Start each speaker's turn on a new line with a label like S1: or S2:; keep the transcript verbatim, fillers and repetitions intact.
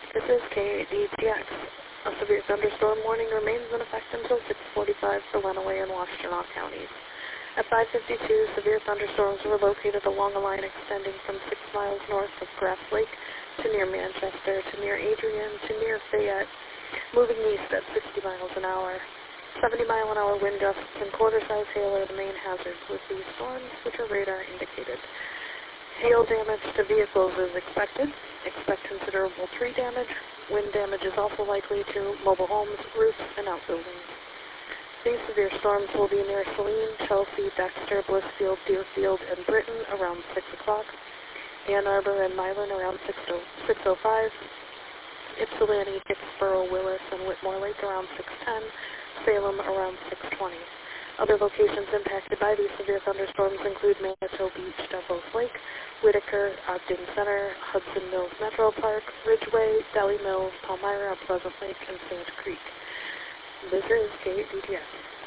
S1: This is K D T X. A severe thunderstorm warning remains in effect until six forty-five for Lenawee and Washtenaw counties. At five fifty-two, severe thunderstorms were located along a line extending from six miles north of Grass Lake to near Manchester, to near Adrian, to near Fayette, moving east at sixty miles an hour. seventy mile an hour wind gusts and quarter-size hail are the main hazards with these storms, which are radar indicated. Hail damage to vehicles is expected. Expect considerable tree damage. Wind damage is also likely to mobile homes, roofs, and outbuildings. These severe storms will be near Saline, Chelsea, Dexter, Blissfield, Deerfield, and Britain around six o'clock. Ann Arbor and Milan around six oh five. Ypsilanti, Dixboro, Willis, and Whitmore Lake around six ten. Salem around six twenty. Other locations impacted by these severe thunderstorms include Manitou Beach, Devils Lake, Whitaker, Ogden Center, Hudson Mills Metro Park, Ridgeway, Delhi Mills, Palmyra, Pleasant Lake, and Sand Creek. This is K D T S.